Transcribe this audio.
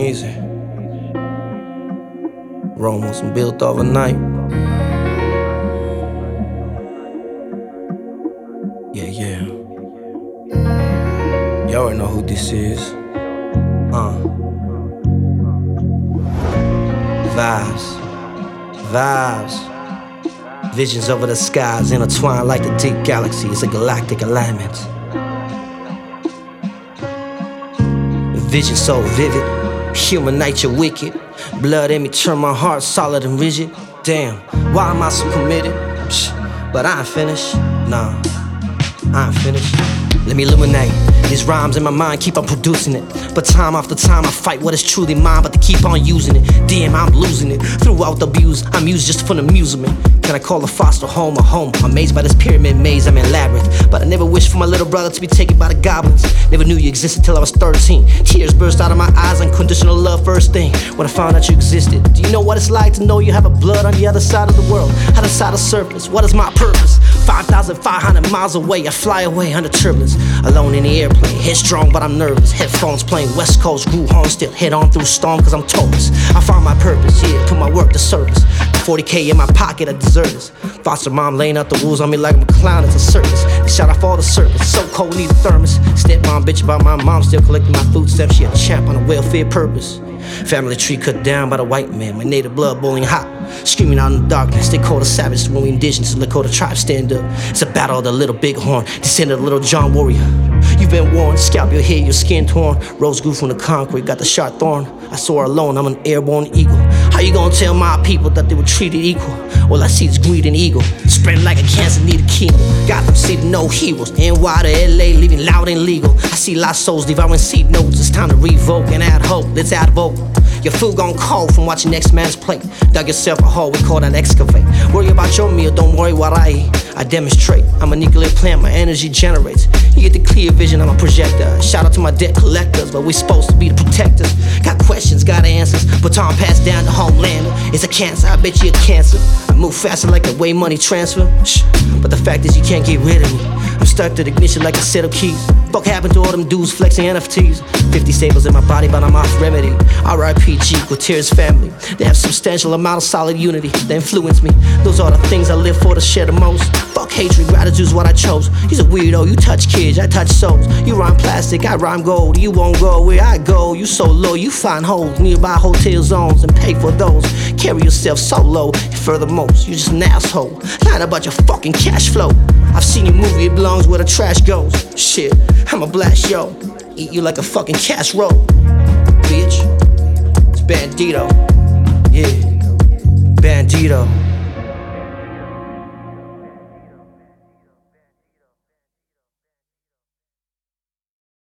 easy. Rome wasn't built overnight. Yeah. You already know who this is. Vibes. Visions over the skies intertwined like the deep galaxy. It's a galactic alignment. Vision so vivid, human nature wicked. Blood in me turn my heart solid and rigid. Damn, why am I so committed? But I ain't finished, nah, I ain't finished. Let me illuminate. These rhymes in my mind keep on producing it. But time after time I fight what is truly mine, but to keep on using it. Damn, I'm losing it. Throughout the abuse, I'm used just for amusement. Can I call a foster home a home? I'm amazed by this pyramid maze, I'm in labyrinth. But I never wished for my little brother to be taken by the goblins. Never knew you existed till I was 13. Tears burst out of my eyes, unconditional love first thing when I found out you existed. Do you know what it's like to know you have a blood on the other side of the world? Other side of surface, what is my purpose? 5,500 miles away, I fly away under turbulence. Alone in the airplane, headstrong but I'm nervous. Headphones playing West Coast, grew home still. Head on through storm cause I'm toeless. I found my purpose, yeah, put my work to service. 40K in my pocket, I deserve this. Foster mom laying out the rules on me like I'm a clown, it's a circus. They shot off all the servants, so cold need a thermos. Stepmom bitch about my mom still collecting my food stamps. She a champ on a welfare purpose. Family tree cut down by the white man, my native blood boiling hot. Screaming out in the darkness, they call the savage when we indigenous Lakota tribe stand up. It's a battle of the little bighorn, descendant of little John Warrior. You've been warned, scalp your head, your skin torn. Rose grew from the concrete, got the sharp thorn. I soar alone, I'm an airborne eagle. How you gonna tell my people that they were treated equal? All I see is greed and ego, spreading like a cancer, need a chemo. Gotham City, no heroes, NY to LA, living loud and legal. I see lost souls devouring seed notes, it's time to revoke and add hope, let's add vote. Your food gon' cold from watching next man's plate. Dug yourself a hole, we call that excavate. Worry about your meal, don't worry what I eat. I demonstrate, I'm a nuclear plant, my energy generates. You get the clear vision, I'm a projector. Shout out to my debt collectors, but we supposed to be the protectors. Got questions, got answers, baton passed down to Homelander. It's a cancer, I bet you a cancer. I move faster like the way money transfer. But the fact is you can't get rid of me. I'm stuck to the ignition like a set of keys. Fuck happened to all them dudes flexing NFTs? 50 staples in my body, but I'm off remedy. R.I.P. G. Gutierrez family. They have substantial amount of solid unity. They influence me. Those are the things I live for to share the most. Fuck hatred, gratitude's what I chose. He's a weirdo, you touch kids, I touch souls. You rhyme plastic, I rhyme gold. You won't go where I go. You so low, you find holes nearby hotel zones and pay for those. Carry yourself so low, and furthermore, you just an asshole. Lying about your fucking cash flow. I've seen your movie, it belongs where the trash goes. Shit, I'm a blast yo. Eat you like a fucking casserole, bitch. It's Bandito, yeah, Bandito.